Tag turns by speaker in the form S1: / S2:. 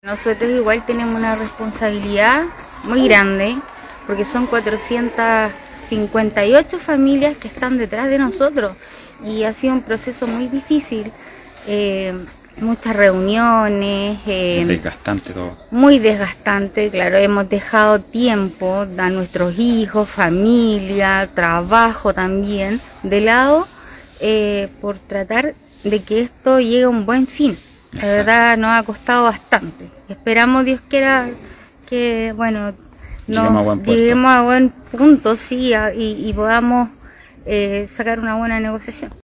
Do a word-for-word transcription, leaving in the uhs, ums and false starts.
S1: Nosotros igual tenemos una responsabilidad muy grande porque son cuatrocientas cincuenta y ocho familias que están detrás de nosotros y ha sido un proceso muy difícil, eh, muchas reuniones, eh,
S2: desgastante todo.
S1: Muy desgastante, claro, hemos dejado tiempo a nuestros hijos, familia, trabajo también de lado eh, por tratar de que esto llegue a un buen fin. La
S2: Exacto.
S1: verdad nos ha costado bastante. Esperamos, Dios quiera, que bueno,
S2: Lleguemos a buen puerto.
S1: lleguemos a buen punto, sí, a, y, y podamos eh, sacar una buena negociación.